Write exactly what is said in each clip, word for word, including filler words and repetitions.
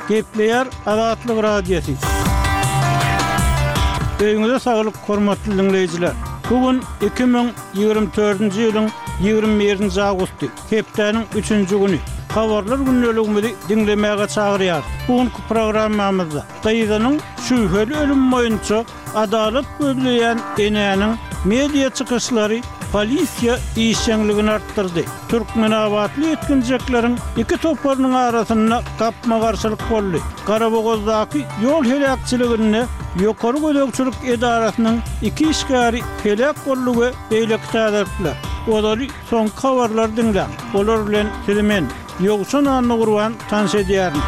Gepleyer Azatlyk Radiosu. Öýüňize saglyk, hormatly dinleýijiler. Bugün iki bin ýygrimi dördünji ýylyň ýygrimi birinji awgusty, hepdeniň üçünji güni. Habarlar günneligimizi dinlemäge çagyrýar. Bugünkü programmamyzda Daýzanyň şüpheli ölüm boýunça adalet gözleýän enäniň media çykyşlary polisiýa işçiligini artdyrdy. Türkmenawatly etkinjeklerin iki toparynyň arasyna gapma garşylyk boldy. Garabogozdaky ýol helakçylygyny ýokary gödökçilik edarasynyň iki işgäri helak boldugy beýleki täderler. Olary soň habarlar dinlän. Olar bilen sizimen ýogşan anny gurban tanış edýärin.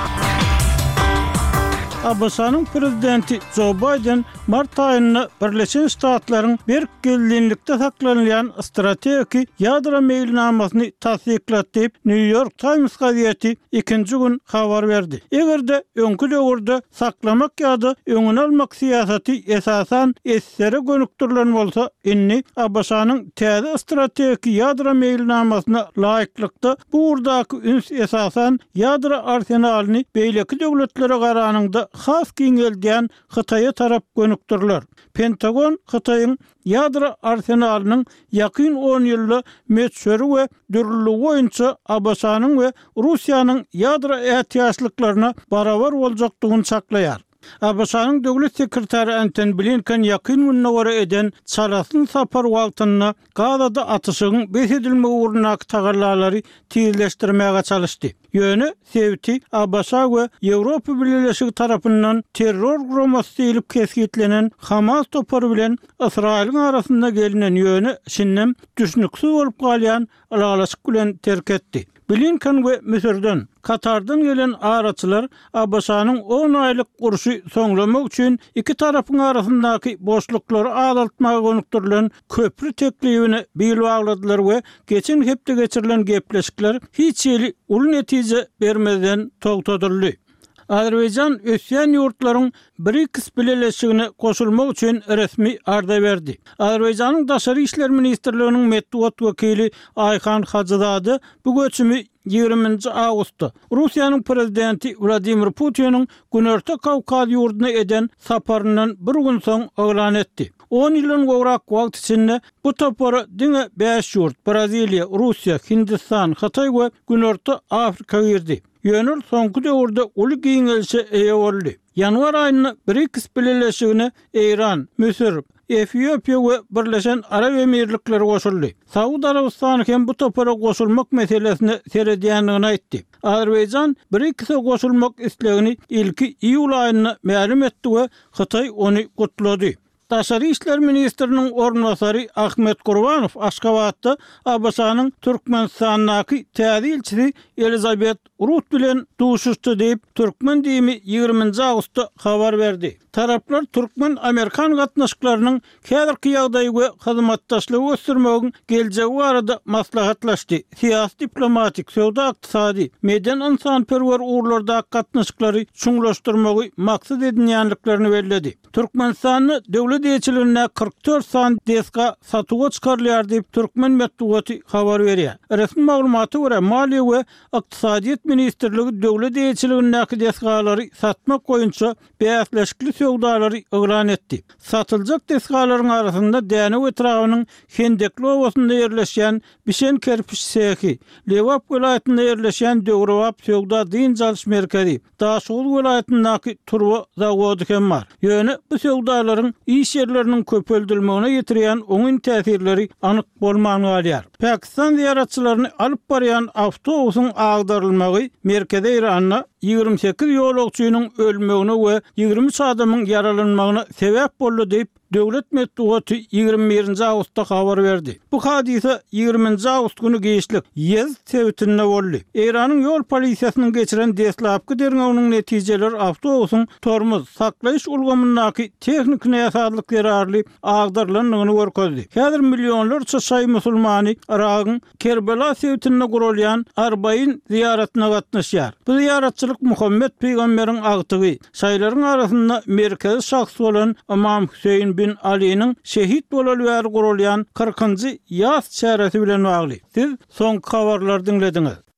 Abasanyň prezidenti Joe Biden mart aýynda Birleşen Ştatlaryň berkelilikde saklanýan strategik ýadro meýilnamasyny tasdiklatdy diýip New York Times gazieti ikinji gün habar berdi. Egerde öňkü döwürde saklamak ýa-da öňüne almak siýasaty esasan esere gönükdirilen bolsa, inni Abasanyň täze strategik ýadro meýilnamasyna laýyklykda bu urdaky üns esasan ýadro arsenalyny beýleki döwletlere garanyňda has giňeldiýän Hytaýa tarap gönükdirler. Pentagon Hytaýyň ýadro arsenalynyň ýakyn on ýylly meçhuri we dürlügi boýunça Abasanyň we Russiýanyň ýadro ähtiýaçlyklaryna barabar boljakdygyny saklaýar. Abasanyň döwlet sekretary Antony Blinken ýakyn gününe göre eden çalasyn sapar wagtyna Gazada atyşygyň beş edilmegi urnak tagarlalary tizleşdirmäge çalışdy. Ýöne sebiti Abasa we Ýewropa Birleşigi tarapyndan terror guramasy diýilip keskitlenen Hamas topary bilen Israýlyň arasynda gelinen ýöne şinnem düşnüksiz bolup galýan alalaşyk bilen terk etdi. Blinken we Misirden, Katardan gelen araçylar Abasanyň on aýlyk gurşy soňlamak üçin iki tarapyň arasyndaky boşluklary azaltmaga gönükdirilen köprü teklibini bil bagladylar we geçen hepde geçirilen gepleşikler hiç ýeli uly netije bermeden togtadyldy. Azerbaýjan ösýän ýurtlaryň BRICS bileşigine goşulmak üçin resmi arda berdi. Azerbaýjanyň Daşary işler ministrliginiň medeniýet wekili Ayhan Hajydady bu göçümi ýygrimiňji awgustda Russiýanyň prezidenti Vladimir Putiniň Günörte Kawkaz ýurduna eden saparyndan bir gün soň oglan etdi. on ýyldan gowrak wagt içinde bu topary diňe beş ýurt Braziliýa, Russiýa, Hindistan, Hytaý we Günörte Afrika girdi. Ýönür soňky döwürde uly giňelişe eýe boldy. Ýanwar aýyna BRICS bileşigine Iran, Misir, Etiopiýa we Birleşen Arab Emirlikleri goşuldy. Saud Arabistany hem bu topara goşulmak meselesini seredýänligini aýtdy. Azerbaýjan BRICS'e goşulmak islegini ilki iýul aýyna ma'lum etdi we Hytaý ony gutlady. Daşary işler ministriniň ornbasary Ahmet Gurbanow Aşgabatda Abasanyň Türkmenistanyňky täze elçisi Elizabet Rut bilen duşuşdy diýip Türkmen diýimi ýygrimiňji awgustda habar berdi. Taraplar Türkmen Amerikan gatnaşyklarynyň häzirki ýagdaýy we hyzmatdaşlygy göstermegi geljegi barada maslahatlaşdy. Siýasy, diplomatik, sowda, ykdysady, meden insanperwer urlarda gatnaşyklary çuňlaşdyrmagy maksat edilýänliklerini bellädi. Türkmenistany döwlet ýeçiligine kırk dört san deska satyga çykarylýar diýip Türkmen medeniýeti habar berýär. Resmi maglumaty görä Maliýe we Ykdysadyýet ministrligi döwlet ýeçiligindäki deskalary satmak boýunça beýasleşikli sowdalary oglan etdi. Satyljak deskalaryň arasynda Däne etragynyň Hendekli owasynda ýerleşýän Bişen kerpiç sehi, Lewap welaýatynda ýerleşýän Döwrewap sowda dyn çalyş merkezi, Daşoğul welaýatyndaky Turwa zawody hem bar. Ýöne bu sowdalaryň iş ýerleriniň köpeldilmegine ýetirýän oňun täsirleri anyk bolmagy galýar. Pakistan ziyaratçylaryny alyp barýan awtobusyň agdarylmagy merkeze Iranyna ýygrimi sekiz ýolagçynyň ölmegine we ýygrimi üç adamyň yaralanmagyna sebäp boldy diýip döwlet medeniýeti ýygrimi birinji awgustda habar berdi. Bu hadise ýygrimiňji awgust güni geçlik ýez sebitinde boldy. Iranyň ýol polisiýasynyň geçiren deslapky derňeginiň netijeleri awtobusyň tormuz saklaýyş ulgamyndaky tehnik näsaatlyklary arly agdarlanmagyny görkezdi. Häzir millionlarça şaý musulmany Iragyň Kerbela sebitinde gurulýan arbaýyn ziyaratına gatnaşýar. Bu ziyaratçylyk Muhammed Peýgamberiň agtygy, şaýlaryň arasynda merkezi şahs bolan Imam Hüseyin bin Ali'nin şehit bolalyar gurulyan kırkıncı yaz çaresi bilen bagly. Siz son habarlar dinlediniz.